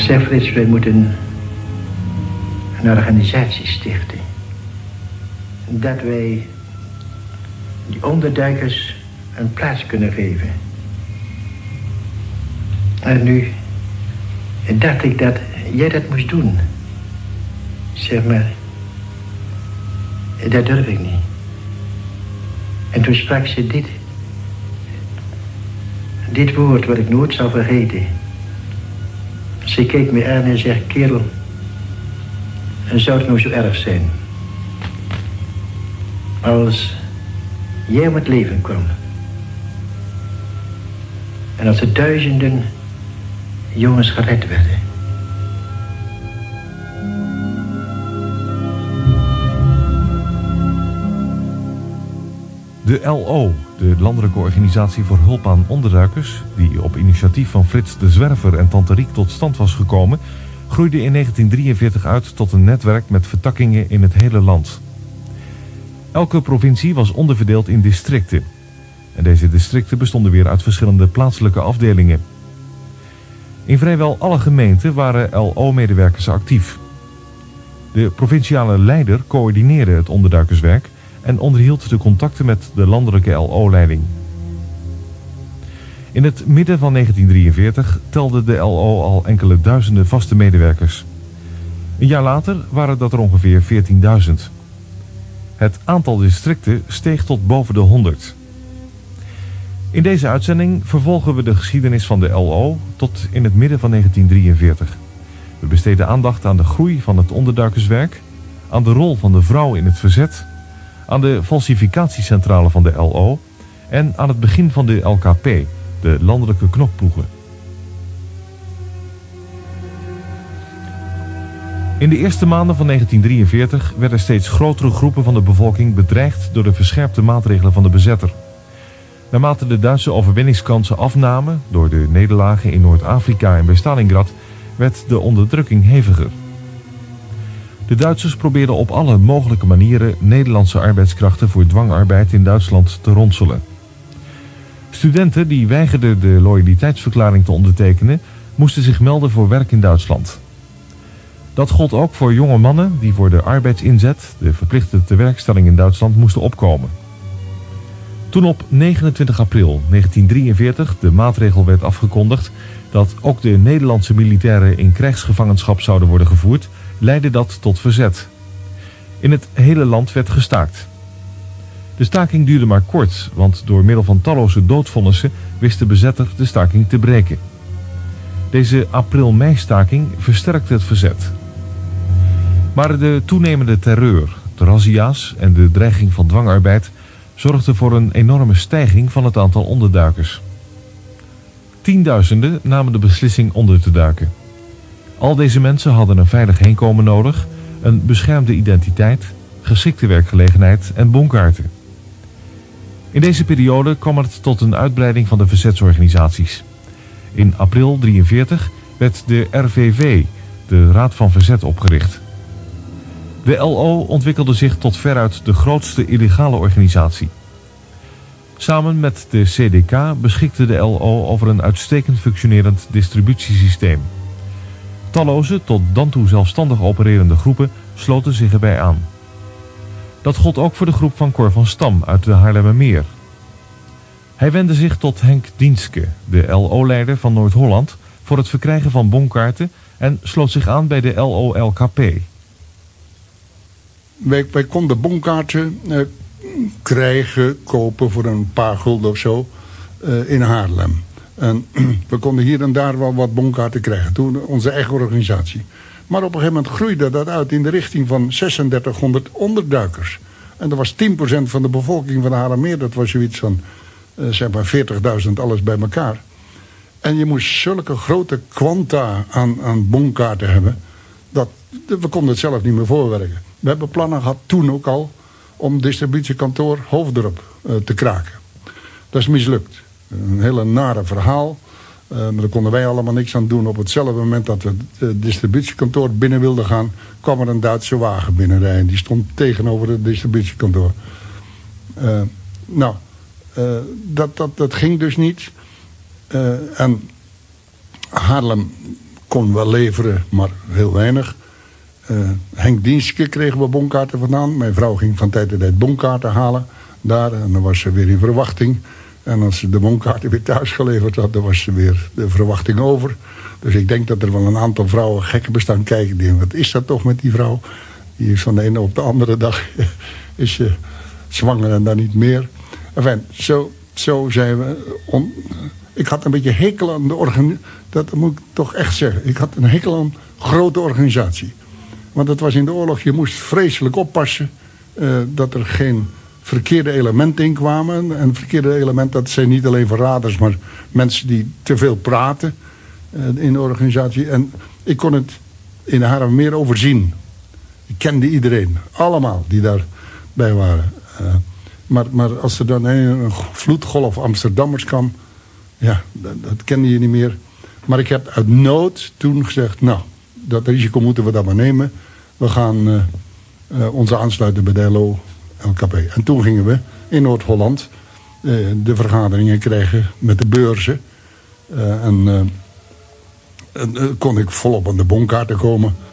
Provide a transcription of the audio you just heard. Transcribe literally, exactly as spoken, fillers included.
Zeg Frits, wij moeten een organisatie stichten. Dat wij die onderduikers een plaats kunnen geven. En nu dacht ik dat jij dat moest doen. Zeg maar, dat durf ik niet. En toen sprak ze dit. Dit woord wat ik nooit zal vergeten. Ze keek me aan en zegt, kerel, zou het nou zo erg zijn als jij om het leven kwam en als er duizenden jongens gered werden? De L O, de Landelijke Organisatie voor Hulp aan Onderduikers, die op initiatief van Frits de Zwerver en Tante Riek tot stand was gekomen, groeide in negentien drieënveertig uit tot een netwerk met vertakkingen in het hele land. Elke provincie was onderverdeeld in districten. En deze districten bestonden weer uit verschillende plaatselijke afdelingen. In vrijwel alle gemeenten waren L O-medewerkers actief. De provinciale leider coördineerde het onderduikerswerk en onderhield de contacten met de landelijke L O-leiding. In het midden van negentien drieënveertig telde de L O al enkele duizenden vaste medewerkers. Een jaar later waren dat er ongeveer veertienduizend. Het aantal districten steeg tot boven de honderd. In deze uitzending vervolgen we de geschiedenis van de L O tot in het midden van negentien drieënveertig. We besteden aandacht aan de groei van het onderduikerswerk, aan de rol van de vrouw in het verzet, aan de falsificatiecentrale van de L O en aan het begin van de L K P, de landelijke knokploegen. In de eerste maanden van negentien drieënveertig werden steeds grotere groepen van de bevolking bedreigd door de verscherpte maatregelen van de bezetter. Naarmate de Duitse overwinningskansen afnamen door de nederlagen in Noord-Afrika en bij Stalingrad, werd de onderdrukking heviger. De Duitsers probeerden op alle mogelijke manieren Nederlandse arbeidskrachten voor dwangarbeid in Duitsland te ronselen. Studenten die weigerden de loyaliteitsverklaring te ondertekenen, moesten zich melden voor werk in Duitsland. Dat gold ook voor jonge mannen die voor de arbeidsinzet, de verplichte tewerkstelling in Duitsland, moesten opkomen. Toen op negenentwintig april negentien drieënveertig de maatregel werd afgekondigd dat ook de Nederlandse militairen in krijgsgevangenschap zouden worden gevoerd, leidde dat tot verzet. In het hele land werd gestaakt. De staking duurde maar kort, want door middel van talloze doodvonnissen wist de bezetter de staking te breken. Deze april-mei-staking versterkte het verzet. Maar de toenemende terreur, de razzia's en de dreiging van dwangarbeid zorgden voor een enorme stijging van het aantal onderduikers. Tienduizenden namen de beslissing onder te duiken. Al deze mensen hadden een veilig heenkomen nodig, een beschermde identiteit, geschikte werkgelegenheid en bonkaarten. In deze periode kwam het tot een uitbreiding van de verzetsorganisaties. In april drieënveertig werd de R V V, de Raad van Verzet, opgericht. De L O ontwikkelde zich tot veruit de grootste illegale organisatie. Samen met de C D K beschikte de L O over een uitstekend functionerend distributiesysteem. Talloze tot dan toe zelfstandig opererende groepen sloten zich erbij aan. Dat gold ook voor de groep van Cor van Stam uit de Haarlemmermeer. Hij wendde zich tot Henk Dienske, de L O-leider van Noord-Holland, voor het verkrijgen van bonkaarten en sloot zich aan bij de L O L K P. Wij, wij konden bonkaarten uh, krijgen, kopen voor een paar gulden of zo uh, in Haarlem. En we konden hier en daar wel wat bonkaarten krijgen. Toen onze eigen organisatie. Maar op een gegeven moment groeide dat uit in de richting van zesendertighonderd onderduikers. En dat was tien procent van de bevolking van de Haarlemmermeer. Dat was zoiets van uh, zeg maar veertigduizend alles bij elkaar. En je moest zulke grote kwanta aan, aan bonkaarten hebben. Dat, we konden het zelf niet meer voorwerken. We hebben plannen gehad toen ook al om distributiekantoor Hoofddorp uh, te kraken. Dat is mislukt. Een hele nare verhaal. Uh, maar daar konden wij allemaal niks aan doen. Op hetzelfde moment dat we het distributiekantoor binnen wilden gaan, kwam er een Duitse wagen binnenrijden. Die stond tegenover het distributiekantoor. Uh, nou, uh, dat, dat, dat ging dus niet. Uh, en Haarlem kon wel leveren, maar heel weinig. Uh, Henk Dienstke kregen we bonkaarten vandaan. Mijn vrouw ging van tijd tot tijd bonkaarten halen daar. En dan was ze weer in verwachting. En als ze de bonkaarten weer thuis geleverd had, dan was ze weer de verwachting over. Dus ik denk dat er wel een aantal vrouwen gekken bestaan kijken. Die denken, wat is dat toch met die vrouw? Die is van de ene op de andere dag is ze zwanger en dan niet meer. Enfin, zo, zo zijn we... On, ik had een beetje hekel aan de organisatie. Dat moet ik toch echt zeggen. Ik had een hekel aan grote organisatie. Want het was in de oorlog, je moest vreselijk oppassen uh, dat er geen verkeerde elementen in kwamen. En verkeerde elementen, dat zijn niet alleen verraders, maar mensen die te veel praten uh, in de organisatie. En ik kon het in de Haarlem meer overzien. Ik kende iedereen, allemaal die daarbij waren. Uh, maar, maar als er dan een vloedgolf Amsterdammers kwam, ja, dat, dat kende je niet meer. Maar ik heb uit nood toen gezegd, nou, dat risico moeten we dan maar nemen. We gaan uh, uh, ons aansluiten bij de L O L K P. En toen gingen we in Noord-Holland uh, de vergaderingen krijgen met de beurzen. Uh, en uh, en uh, kon ik volop aan de bonkaarten komen.